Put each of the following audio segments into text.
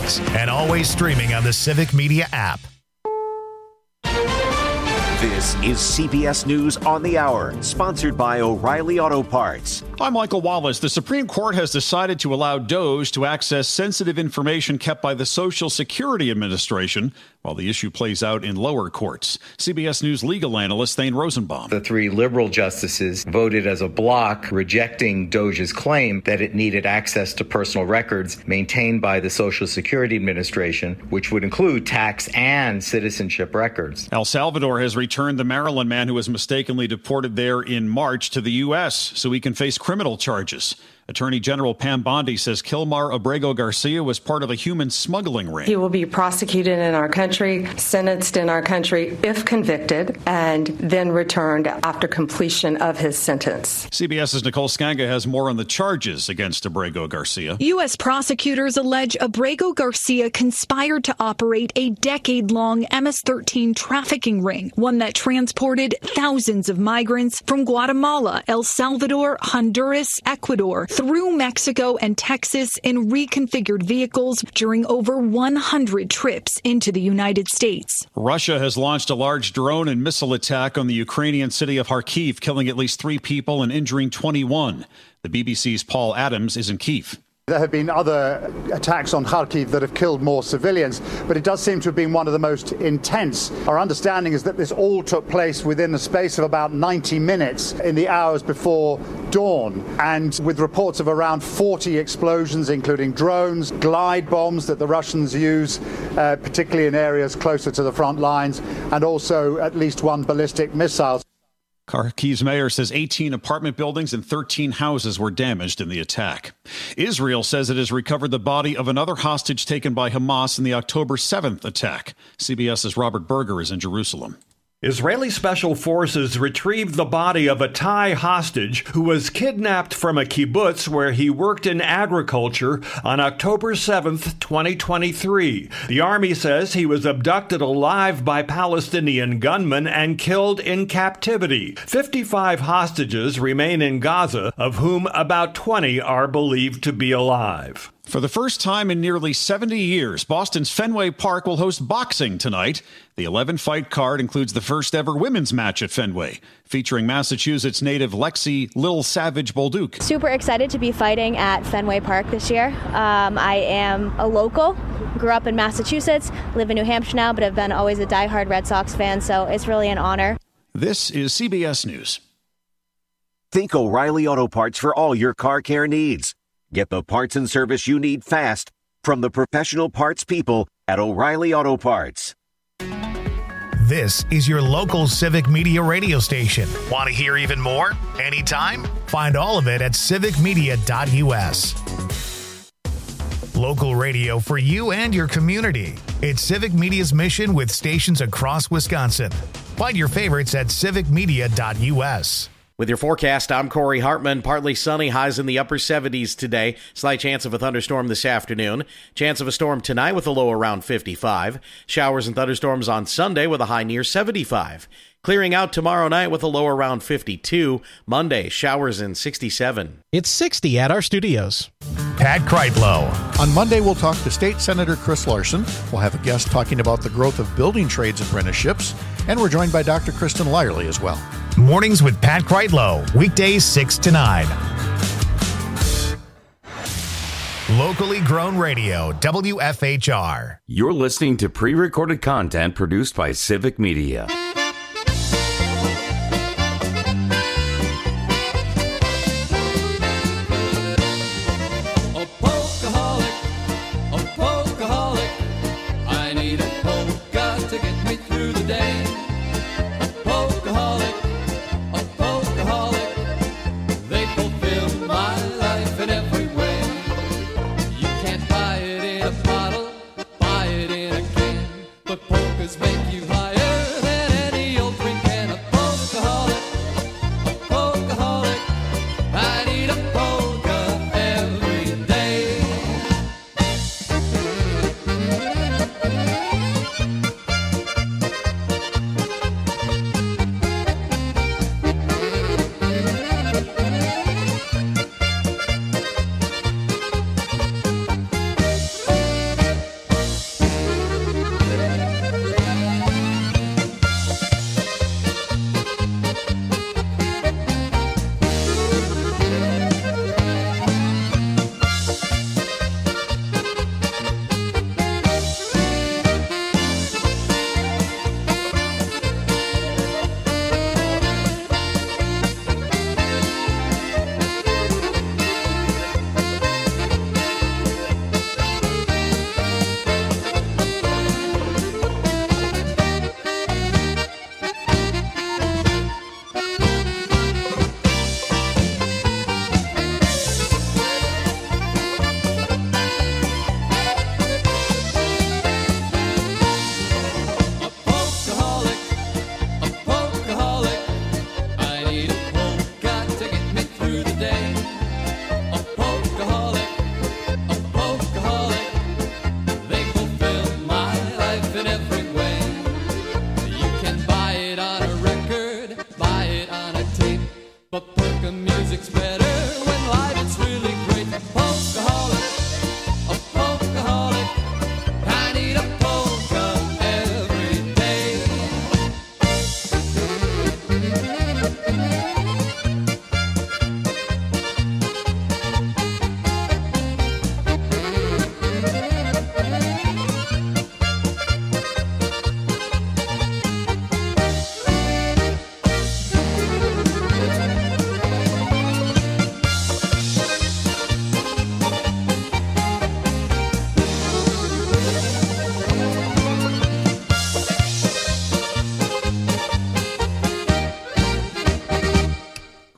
podcasts, and always streaming on the Civic Media app. This is CBS News on the Hour, sponsored by O'Reilly Auto Parts. I'm Michael Wallace. The Supreme Court has decided to allow DOJ to access sensitive information kept by the Social Security Administration while the issue plays out in lower courts. CBS News legal analyst Thane Rosenbaum. The three liberal justices voted as a block, rejecting DOJ's claim that it needed access to personal records maintained by the Social Security Administration, which would include tax and citizenship records. El Salvador has returned the Maryland man who was mistakenly deported there in March to the U.S. so he can face criminal charges. Attorney General Pam Bondi says Kilmar Abrego Garcia was part of a human smuggling ring. He will be prosecuted in our country, sentenced in our country if convicted, and then returned after completion of his sentence. CBS's Nicole Skanga has more on the charges against Abrego Garcia. U.S. prosecutors allege Abrego Garcia conspired to operate a decade-long MS-13 trafficking ring, one that transported thousands of migrants from Guatemala, El Salvador, Honduras, Ecuador, through Mexico and Texas in reconfigured vehicles during over 100 trips into the United States. Russia has launched a large drone and missile attack on the Ukrainian city of Kharkiv, killing at least 3 people and injuring 21. The BBC's Paul Adams is in Kyiv. There have been other attacks on Kharkiv that have killed more civilians, but it does seem to have been one of the most intense. Our understanding is that this all took place within the space of about 90 minutes in the hours before dawn, and with reports of around 40 explosions, including drones, glide bombs that the Russians use, particularly in areas closer to the front lines, and also at least one ballistic missile. Kharkiv's mayor says 18 apartment buildings and 13 houses were damaged in the attack. Israel says it has recovered the body of another hostage taken by Hamas in the October 7th attack. CBS's Robert Berger is in Jerusalem. Israeli special forces retrieved the body of a Thai hostage who was kidnapped from a kibbutz where he worked in agriculture on October 7th, 2023. The army says he was abducted alive by Palestinian gunmen and killed in captivity. 55 hostages remain in Gaza, of whom about 20 are believed to be alive. For the first time in nearly 70 years, Boston's Fenway Park will host boxing tonight. The 11-fight card includes the first ever women's match at Fenway, featuring Massachusetts native Lexi Lil Savage Bolduc. Super excited to be fighting at Fenway Park this year. I am a local, grew up in Massachusetts, live in New Hampshire now, but have been always a diehard Red Sox fan, so it's really an honor. This is CBS News. Think O'Reilly Auto Parts for all your car care needs. Get the parts and service you need fast from the professional parts people at O'Reilly Auto Parts. This is your local Civic Media radio station. Want to hear even more? Anytime? Find all of it at civicmedia.us. Local radio for you and your community. It's Civic Media's mission with stations across Wisconsin. Find your favorites at civicmedia.us. With your forecast, I'm Corey Hartman. Partly sunny, highs in the upper 70s today. Slight chance of a thunderstorm this afternoon. Chance of a storm tonight with a low around 55. Showers and thunderstorms on Sunday with a high near 75. Clearing out tomorrow night with a low around 52. Monday, showers in 67. It's 60 at our studios. Pat Kreitlow. On Monday, we'll talk to State Senator Chris Larson. We'll have a guest talking about the growth of building trades apprenticeships. And we're joined by Dr. Kristen Lyerly as well. Mornings with Pat Kreitlow. Weekdays 6 to 9. Locally grown radio, WFHR. You're listening to pre-recorded content produced by Civic Media. Polkas make you higher than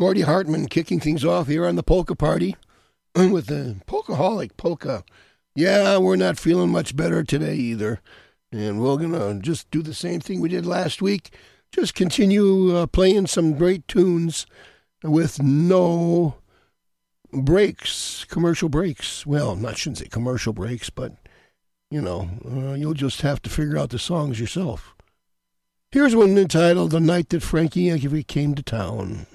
Cordy Hartman kicking things off here on the Polka Party with the Polkaholic Polka. Yeah, we're not feeling much better today either. And we're going to just do the same thing we did last week. Just continue playing some great tunes with no breaks, commercial breaks. Well, I shouldn't say commercial breaks, but, you'll just have to figure out the songs yourself. Here's one entitled The Night That Frankie Yankovic Came to Town.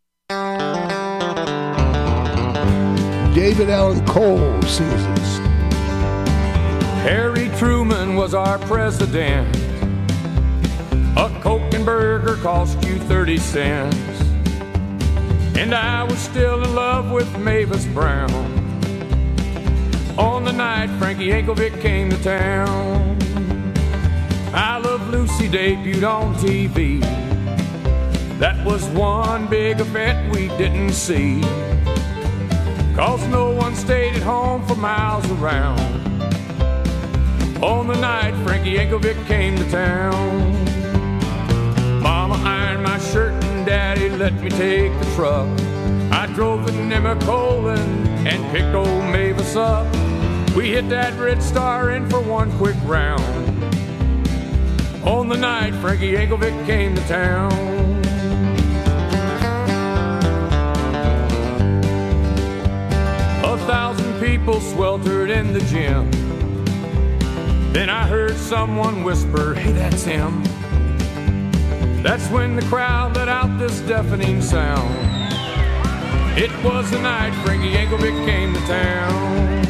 David Allan Cole sings this. Harry Truman was our president. A Coke and burger cost you 30 cents. And I was still in love with Mavis Brown on the night Frankie Yankovic came to town. I Love Lucy debuted on TV. That was one big event we didn't see, 'cause no one stayed at home for miles around on the night Frankie Yankovic came to town. Mama ironed my shirt and Daddy let me take the truck. I drove to Nemacolin and picked old Mavis up. We hit that Red Star Inn for one quick round on the night Frankie Yankovic came to town. 1,000 people sweltered in the gym. Then I heard someone whisper, "Hey, that's him." That's when the crowd let out this deafening sound. It was the night Frankie Yankovic came to town.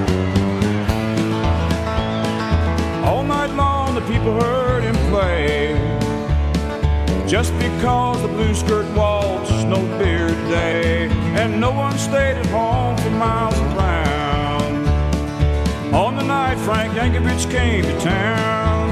All night long the people heard him play, just because the blue skirt waltz Snowbeard Day. And no one stayed at home for miles around on the night Frank Yankovic came to town.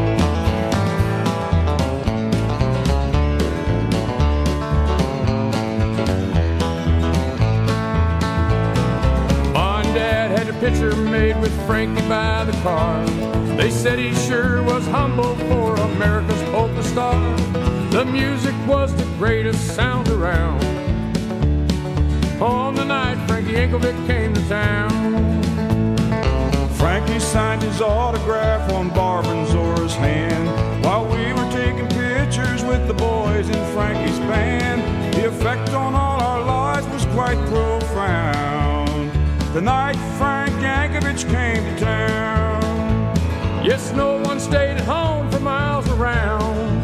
Mom and Dad had a picture made with Frankie by the car. They said he sure was humble for America's polka star. The music was the greatest sound around on the night Frankie Yankovic came to town. Frankie signed his autograph on Barbara and Zora's hand while we were taking pictures with the boys in Frankie's band. The effect on all our lives was quite profound the night Frank Yankovic came to town. Yes, no one stayed at home for miles around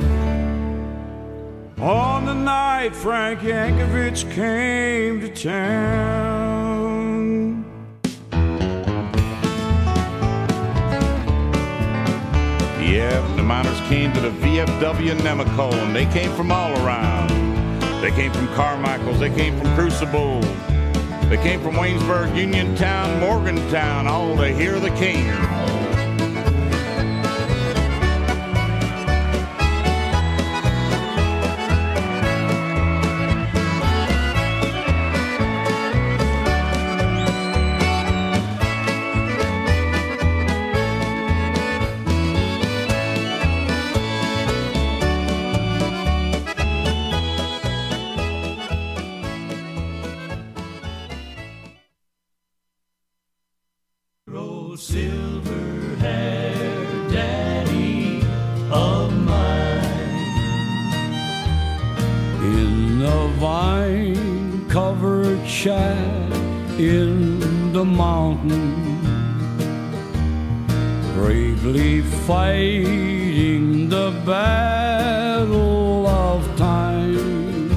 on the night Frank Yankovic came to town. Yeah, the miners came to the VFW Nemacolin. They came from all around. They came from Carmichael's, they came from Crucible, they came from Waynesburg, Uniontown, Morgantown, all to hear the king. shack in the mountain, bravely fighting the battle of time,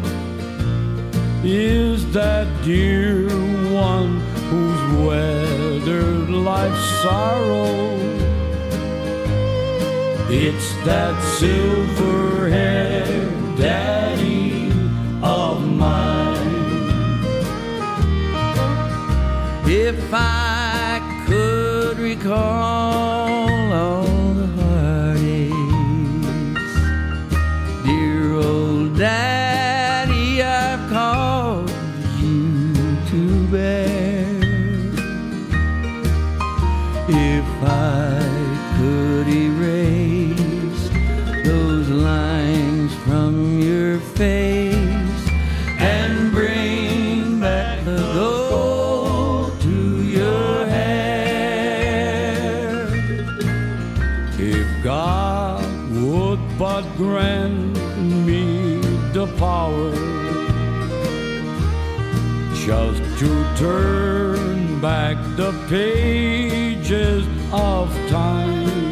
is that dear one who's weathered life's sorrow. It's that silver-haired daddy of mine. If I could recall all the heartaches, dear old daddy, I've caused you to bear. If I could erase those lines from your face, but grant me the power just to turn back the pages of time.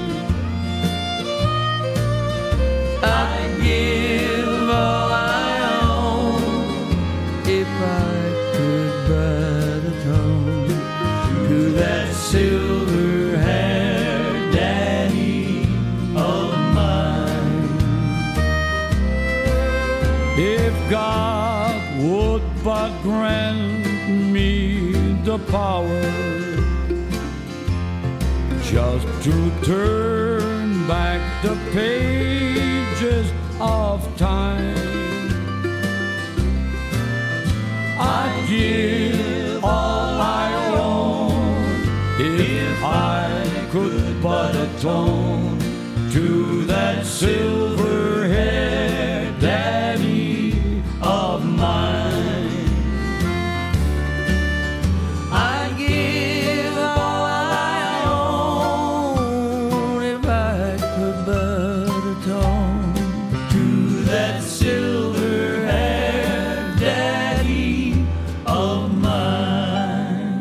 I'd give all I own if I could but atone to that silver-haired daddy of mine. If God would but grant me the power just to turn back the pages of time, I'd give all I own if I could but atone to that silver-haired daddy of mine. I'd give all I own if I could but atone to that silver-haired daddy of mine.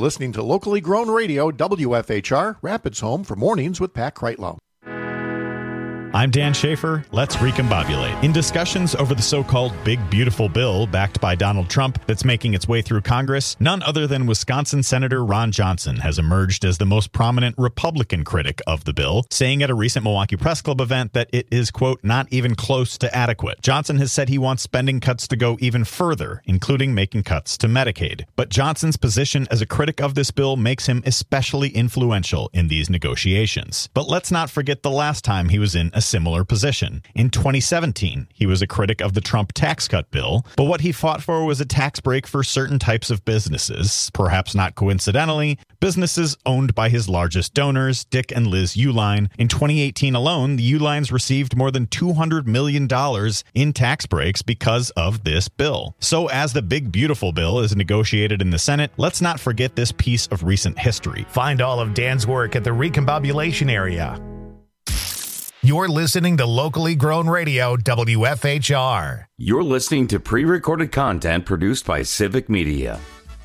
listening to locally grown radio WFHR, Rapids Home for Mornings with Pat Kreitlow. I'm Dan Schaefer. Let's recombobulate. In discussions over the so-called Big Beautiful Bill backed by Donald Trump that's making its way through Congress, none other than Wisconsin Senator Ron Johnson has emerged as the most prominent Republican critic of the bill, saying at a recent Milwaukee Press Club event that it is, quote, not even close to adequate. Johnson has said he wants spending cuts to go even further, including making cuts to Medicaid. But Johnson's position as a critic of this bill makes him especially influential in these negotiations. But let's not forget the last time he was in a similar position. In 2017, he was a critic of the Trump tax cut bill, but what he fought for was a tax break for certain types of businesses, perhaps not coincidentally, businesses owned by his largest donors, Dick and Liz Uihlein. In 2018 alone, the Uihleins received more than $200 million in tax breaks because of this bill. So as the Big Beautiful Bill is negotiated in the Senate, let's not forget this piece of recent history. Find all of Dan's work at the Recombobulation area. You're listening to locally grown radio WFHR. You're listening to pre-recorded content produced by Civic Media.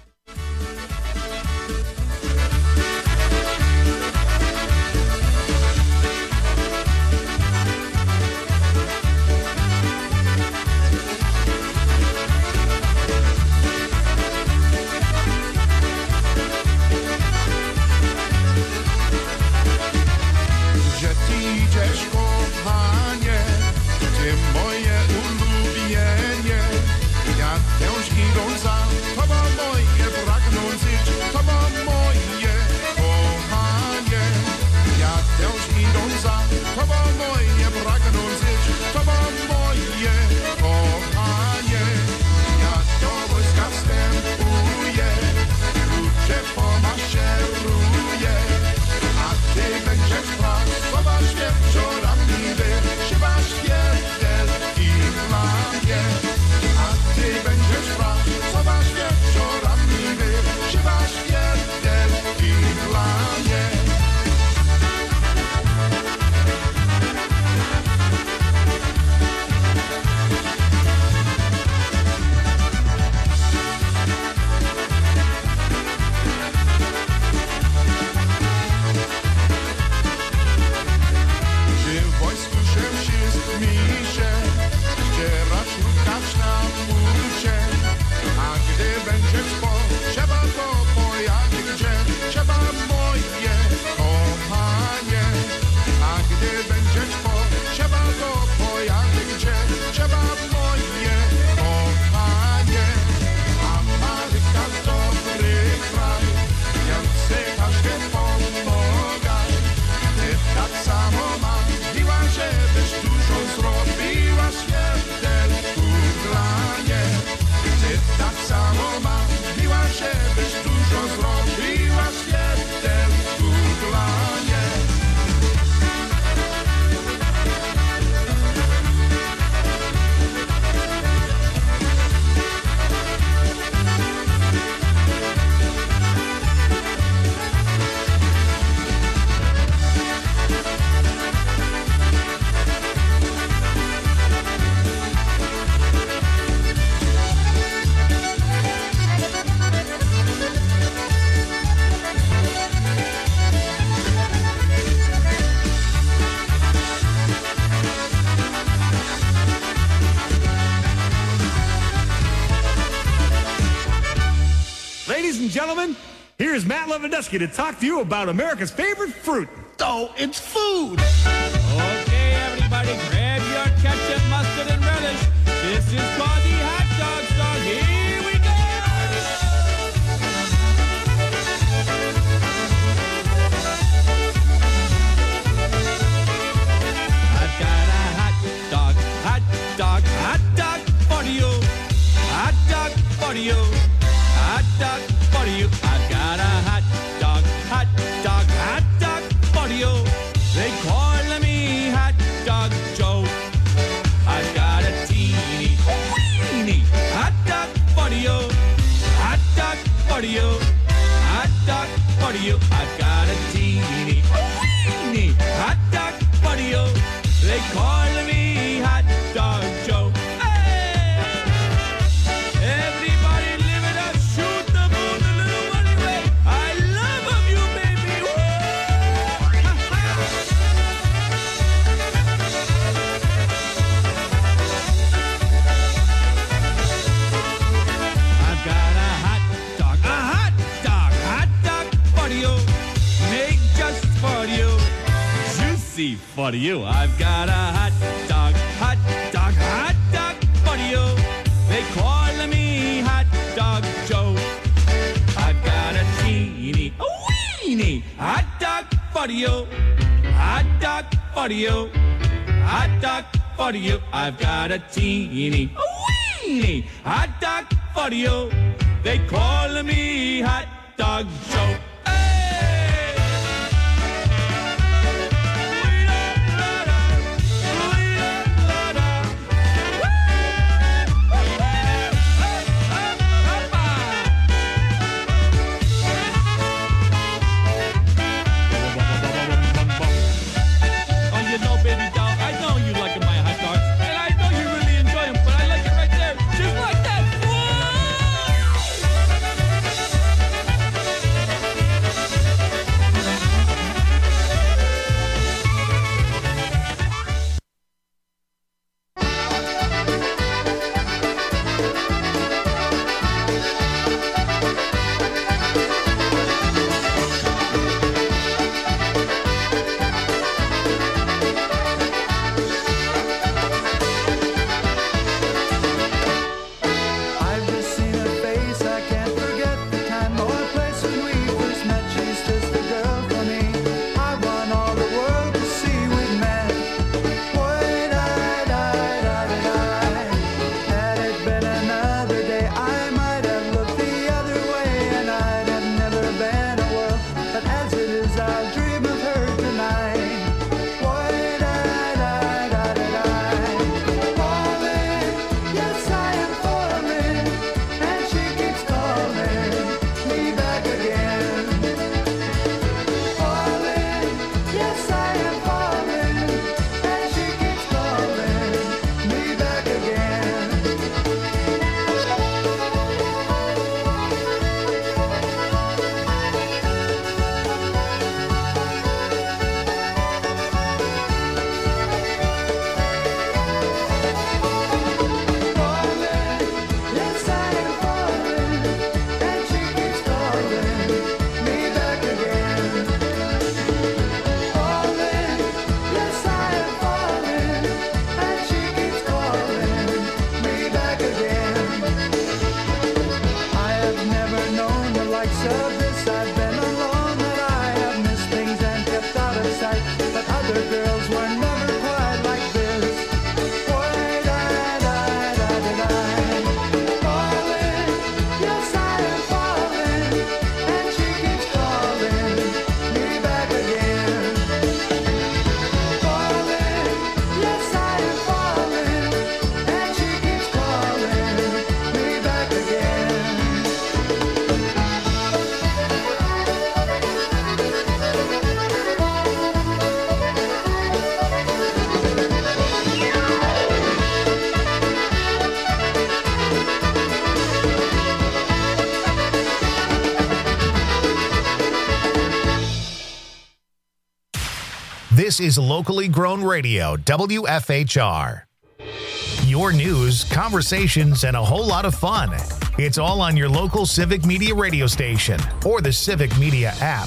Gentlemen, here's Matt Lewandowski to talk to you about America's favorite fruit. Oh, it's food. Okay, everybody, grab your ketchup, mustard, and relish. This is called the hot dog song. Here we go. I've got a hot dog for you. Hot dog for you. Hot dog for you. I've got a hot dog for you. They call me Hot Dog Joe. I've got a teeny easy for you. I've got a hot dog for you. They call me Hot Dog Joe. I've got a teeny, a weeny hot dog for you. Hot dog for you. Hot dog for you. I've got a teeny, a weeny hot dog for you. They call me Hot Dog Joe. This is locally grown radio, WFHR. Your news, conversations, and a whole lot of fun. It's all on your local Civic Media radio station or the Civic Media app.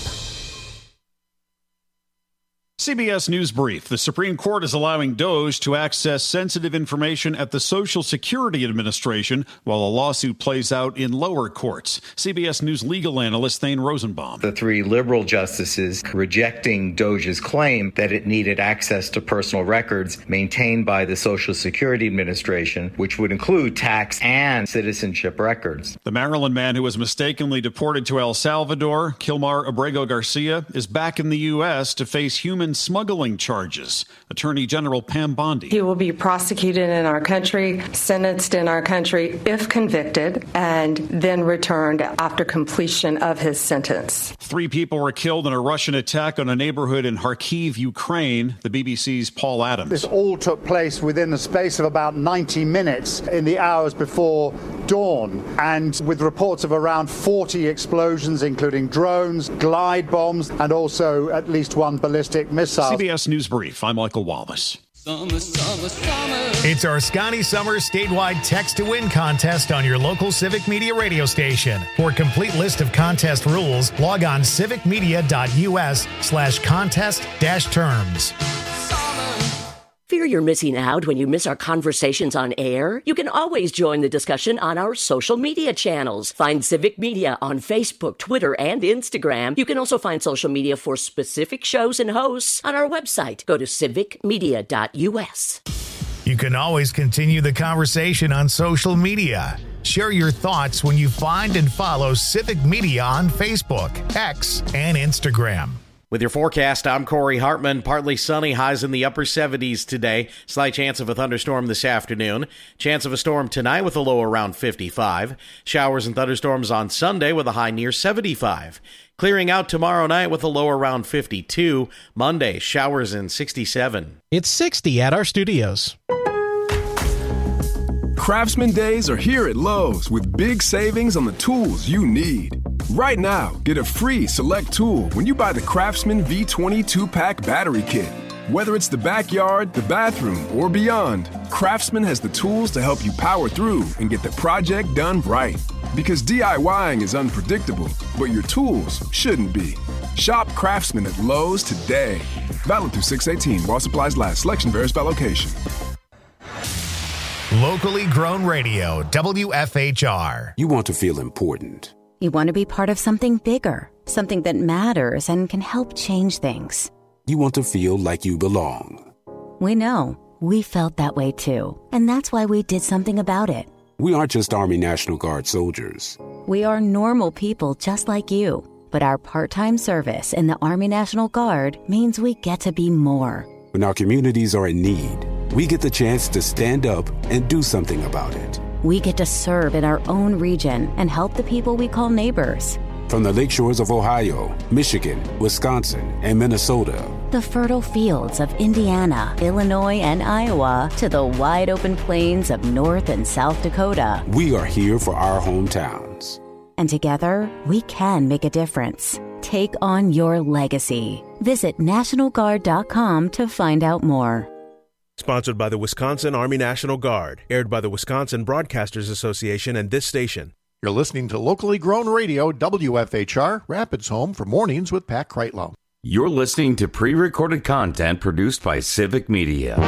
CBS News Brief. The Supreme Court is allowing DOJ to access sensitive information at the Social Security Administration while a lawsuit plays out in lower courts. CBS News legal analyst Thane Rosenbaum. The three liberal justices rejecting DOJ's claim that it needed access to personal records maintained by the Social Security Administration, which would include tax and citizenship records. The Maryland man who was mistakenly deported to El Salvador, Kilmar Abrego Garcia, is back in the U.S. to face human smuggling charges. Attorney General Pam Bondi. He will be prosecuted in our country, sentenced in our country if convicted, and then returned after completion of his sentence. 3 people were killed in a Russian attack on a neighborhood in Kharkiv, Ukraine. The BBC's Paul Adams. This all took place within the space of about 90 minutes in the hours before dawn, and with reports of around 40 explosions, including drones, glide bombs, and also at least one ballistic missile. CBS News Brief. I'm Michael Wallace. Summer, summer, summer. It's our Scotty Summer statewide text to win contest on your local Civic Media radio station. For a complete list of contest rules, log on civicmedia.us/contest-terms. Fear you're missing out when you miss our conversations on air? You can always join the discussion on our social media channels. Find Civic Media on Facebook, Twitter, and Instagram. You can also find social media for specific shows and hosts on our website. Go to civicmedia.us. You can always continue the conversation on social media. Share your thoughts when you find and follow Civic Media on Facebook, X, and Instagram. With your forecast, I'm Corey Hartman. Partly sunny, highs in the upper 70s today. Slight chance of a thunderstorm this afternoon. Chance of a storm tonight with a low around 55. Showers and thunderstorms on Sunday with a high near 75. Clearing out tomorrow night with a low around 52. Monday, showers in 67. It's 60 at our studios. Craftsman Days are here at Lowe's with big savings on the tools you need. Right now, get a free select tool when you buy the Craftsman V20 2-pack battery kit. Whether it's the backyard, the bathroom, or beyond, Craftsman has the tools to help you power through and get the project done right. Because DIYing is unpredictable, but your tools shouldn't be. Shop Craftsman at Lowe's today. Valid through 6/18 while supplies last. Selection varies by location. Locally grown radio, WFHR. You want to feel important. You want to be part of something bigger, something that matters and can help change things. You want to feel like you belong. We know. We felt that way too. And that's why we did something about it. We aren't just Army National Guard soldiers. We are normal people just like you. But our part-time service in the Army National Guard means we get to be more. When our communities are in need, we get the chance to stand up and do something about it. We get to serve in our own region and help the people we call neighbors. From the lakeshores of Ohio, Michigan, Wisconsin, and Minnesota, the fertile fields of Indiana, Illinois, and Iowa, to the wide open plains of North and South Dakota, we are here for our hometowns. And together, we can make a difference. Take on your legacy. Visit NationalGuard.com to find out more. Sponsored by the Wisconsin Army National Guard. Aired by the Wisconsin Broadcasters Association and this station. You're listening to locally grown radio, WFHR, Rapids Home for Mornings with Pat Kreitlow. You're listening to pre-recorded content produced by Civic Media.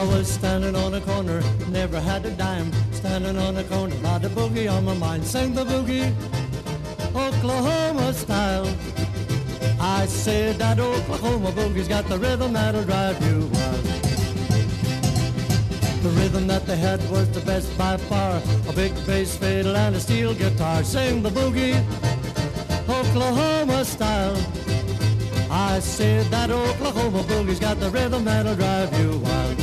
I was standing on a corner, never had a dime. Standing on a corner, had a boogie on my mind. Sing the boogie, Oklahoma style. I said that Oklahoma boogie's got the rhythm that'll drive you wild. The rhythm that they had was the best by far. A big bass fiddle and a steel guitar. Sing the boogie, Oklahoma style. I said that Oklahoma boogie's got the rhythm that'll drive you wild.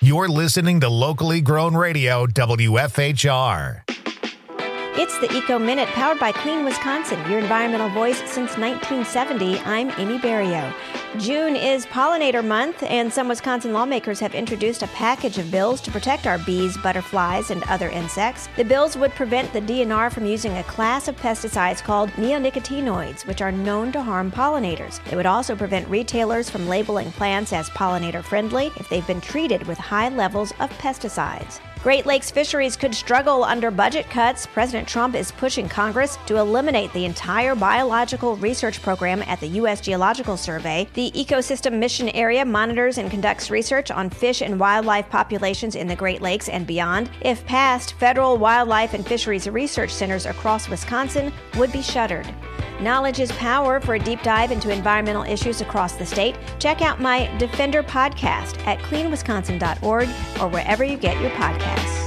You're listening to Locally Grown Radio, WFHR. It's the Eco Minute, powered by Clean Wisconsin, your environmental voice since 1970. I'm Amy Berrio. June is Pollinator Month, and some Wisconsin lawmakers have introduced a package of bills to protect our bees, butterflies, and other insects. The bills would prevent the DNR from using a class of pesticides called neonicotinoids, which are known to harm pollinators. They would also prevent retailers from labeling plants as pollinator-friendly if they've been treated with high levels of pesticides. Great Lakes fisheries could struggle under budget cuts. President Trump is pushing Congress to eliminate the entire biological research program at the U.S. Geological Survey. The Ecosystem Mission Area monitors and conducts research on fish and wildlife populations in the Great Lakes and beyond. If passed, federal wildlife and fisheries research centers across Wisconsin would be shuttered. Knowledge is power. For a deep dive into environmental issues across the state, check out my Defender podcast at cleanwisconsin.org or wherever you get your podcasts.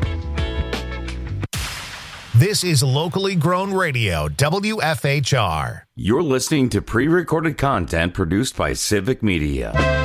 This is Locally Grown Radio, WFHR. You're listening to pre-recorded content produced by Civic Media.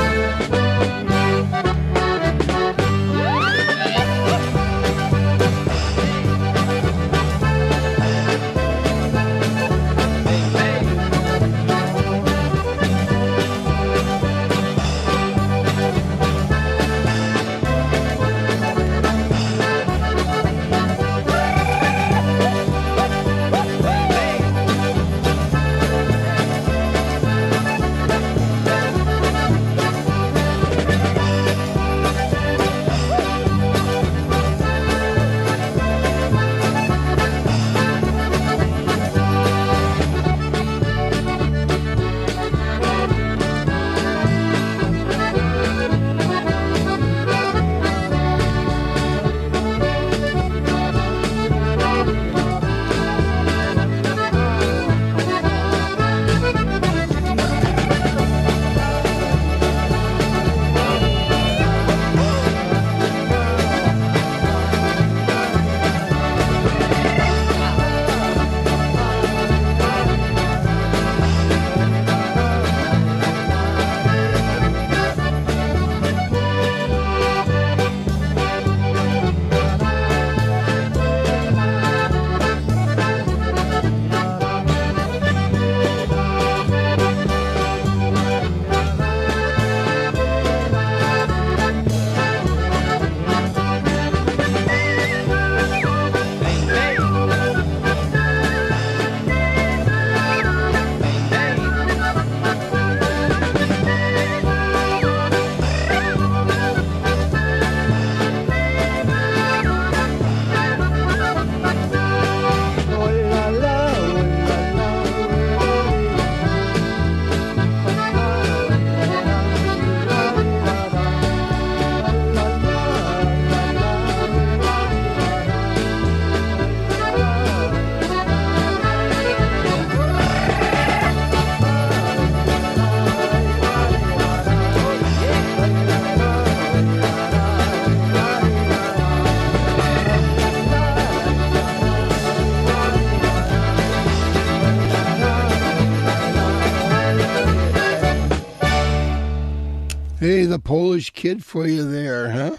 Hey, the Polish Kid for you there, huh?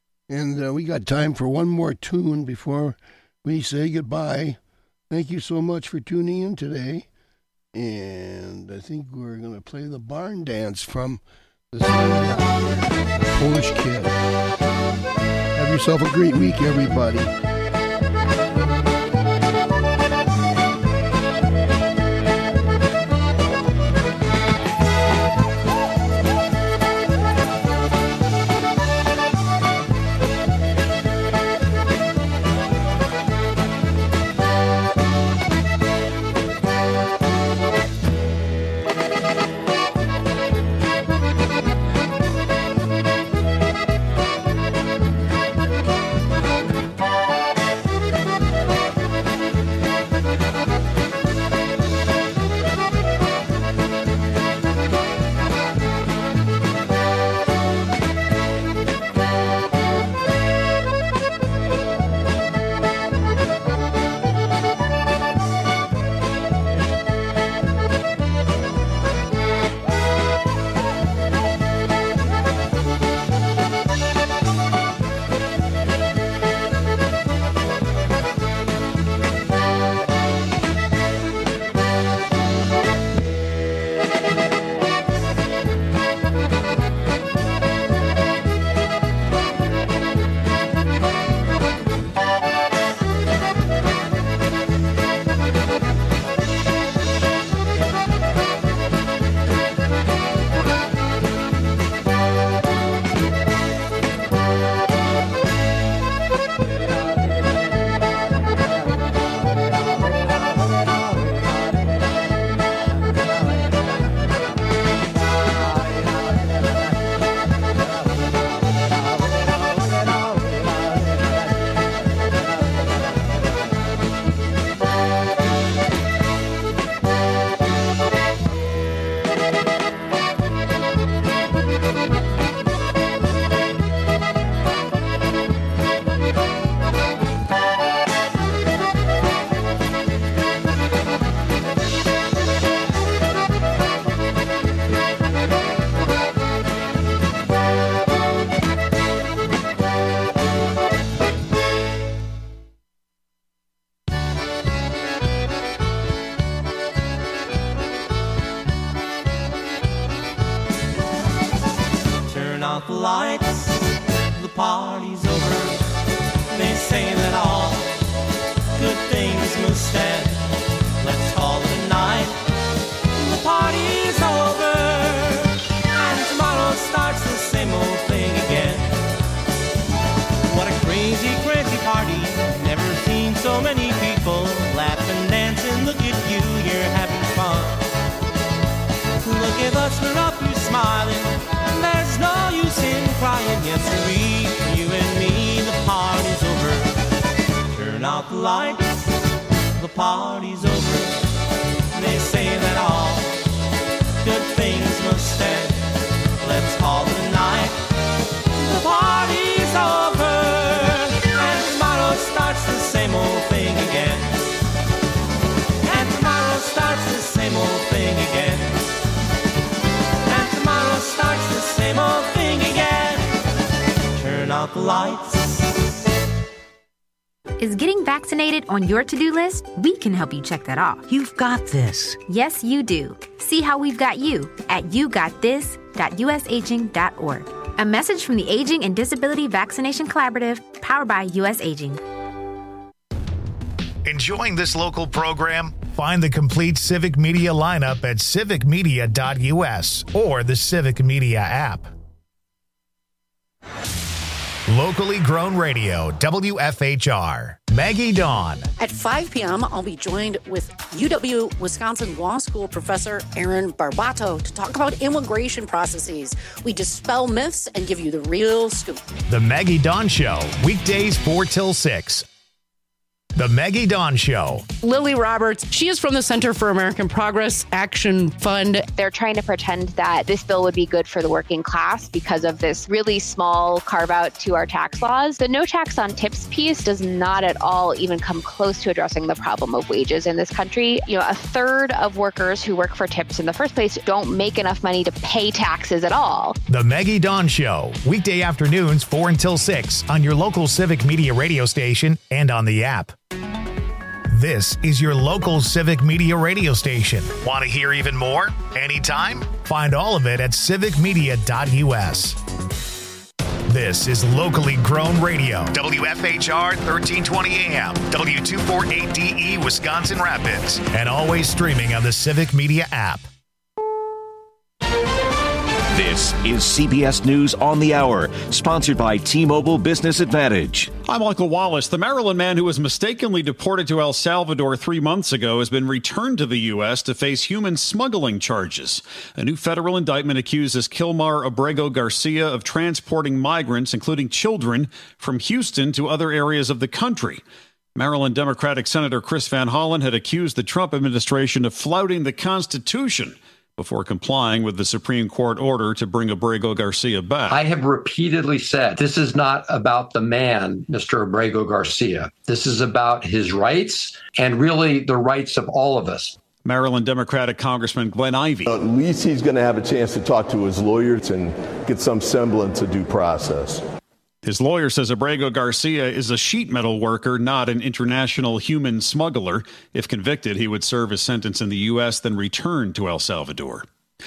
And we got time for one more tune before we say goodbye. Thank you so much for tuning in today. And I think we're going to play the barn dance from the Polish Kid. Have yourself a great week, everybody. the lights, the party's over. They say that all good things must end. Let's call it a night. The party's over, and tomorrow starts the same old thing again. What a crazy, crazy party. Never seen so many people laughing, dancing. Look at you, you're having fun. Look at us, we're up, we're smiling. There's no use in crying. Yes, sirree, you and me, the party's over. Turn out the lights, the party's over. They say that all good things must end. Let's call it a night. The party's over, and tomorrow starts the same old thing again. And tomorrow starts the same old thing again. And tomorrow starts the same old thing again. Turn out the lights. Is getting vaccinated on your to-do list? We can help you check that off. You've got this. Yes, you do. See how we've got you at yougotthis.usaging.org. A message from the Aging and Disability Vaccination Collaborative, powered by U.S. Aging. Enjoying this local program? Find the complete Civic Media lineup at civicmedia.us or the Civic Media app. Locally grown radio, WFHR. Maggie Dawn. At 5 p.m., I'll be joined with UW-Wisconsin Law School professor Aaron Barbato to talk about immigration processes. We dispel myths and give you the real scoop. The Maggie Dawn Show, weekdays 4 till 6. The Maggie Dawn Show. Lily Roberts, she is from the Center for American Progress Action Fund. They're trying to pretend that this bill would be good for the working class because of this really small carve out to our tax laws. The no tax on tips piece does not at all even come close to addressing the problem of wages in this country. You know, a third of workers who work for tips in the first place don't make enough money to pay taxes at all. The Maggie Dawn Show, weekday afternoons 4 until 6 on your local Civic Media radio station and on the app. This is your local Civic Media radio station. Want to hear even more? Anytime? Find all of it at civicmedia.us. This is locally grown radio. WFHR 1320 AM, W248DE, Wisconsin Rapids, and always streaming on the Civic Media app. This is CBS News on the Hour, sponsored by T-Mobile Business Advantage. I'm Michael Wallace. The Maryland man who was mistakenly deported to El Salvador 3 months ago has been returned to the U.S. to face human smuggling charges. A new federal indictment accuses Kilmar Abrego Garcia of transporting migrants, including children, from Houston to other areas of the country. Maryland Democratic Senator Chris Van Hollen had accused the Trump administration of flouting the Constitution before complying with the Supreme Court order to bring Abrego Garcia back. I have repeatedly said this is not about the man, Mr. Abrego Garcia. This is about his rights and really the rights of all of us. Maryland Democratic Congressman Glenn Ivey. At least he's going to have a chance to talk to his lawyers and get some semblance of due process. His lawyer says Abrego Garcia is a sheet metal worker, not an international human smuggler. If convicted, he would serve his sentence in the U.S., then return to El Salvador.